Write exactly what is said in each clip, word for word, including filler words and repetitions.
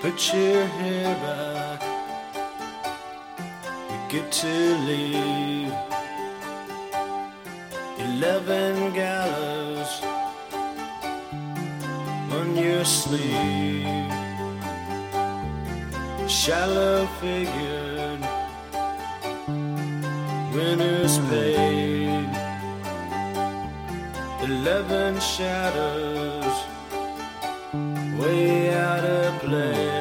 Put your hair back. We get to leave. Eleven gallows on your sleeve. Shallow figured, winners paid. Eleven shadows, way out of place.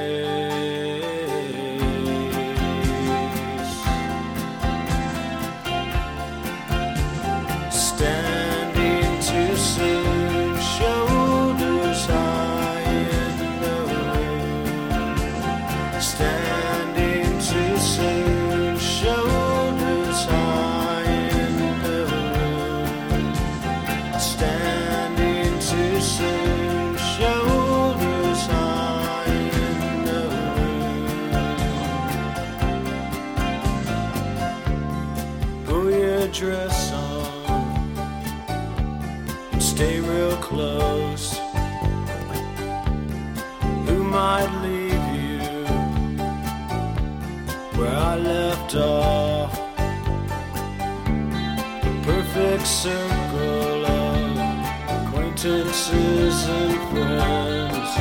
Standing too soon, shoulders high in the wind. Standing too soon, shoulders high in the wind. Standing too soon, shoulders high in the wind. Pull your dress on, stay real close. Who might leave you where I left off? The perfect circle of acquaintances and friends.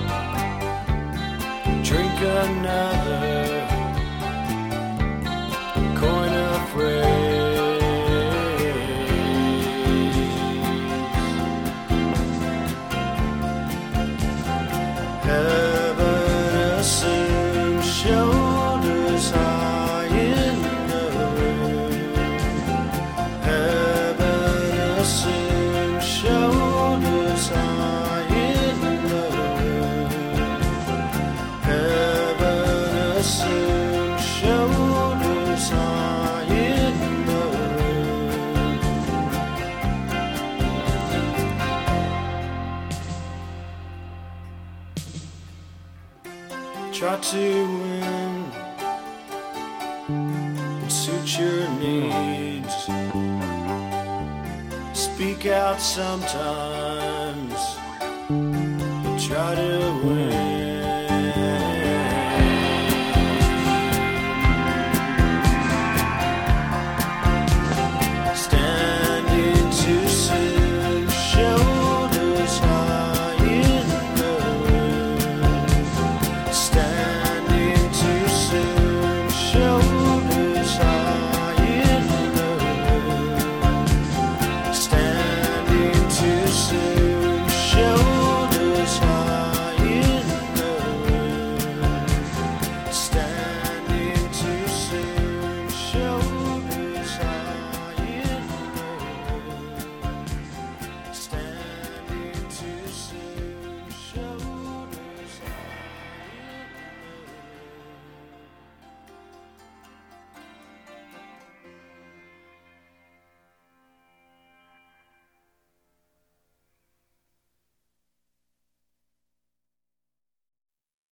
Drink another coin of phrase. Heaven assumes shoulders high in the wind. Heaven assumes shoulders high in the wind. Heaven assumes shoulders high in the wind. Try to win and suit your needs. Speak out sometimes, but try to win.